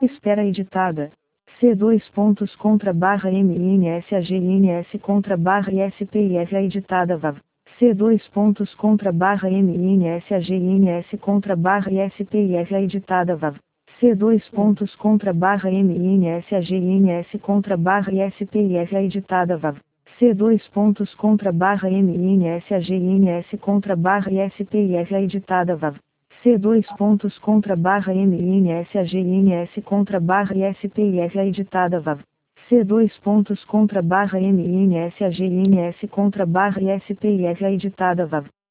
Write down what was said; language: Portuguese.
Espera editada. C dois pontos contra barra MINSAGINS contra barra ISPIF editada VAV. C dois pontos contra barra MINSAGINS contra barra ISPIF editada VAV. C dois pontos contra barra MINSAGINS contra barra ISPIF editada VAV. C dois pontos contra barra MINSAGINS contra barra ISPIF editada VAV. C dois pontos contra barra MINSAGINS contra barra ISPIF editada VAV. C dois pontos contra barra MINSAGINS contra barra ISPIF editada VAV.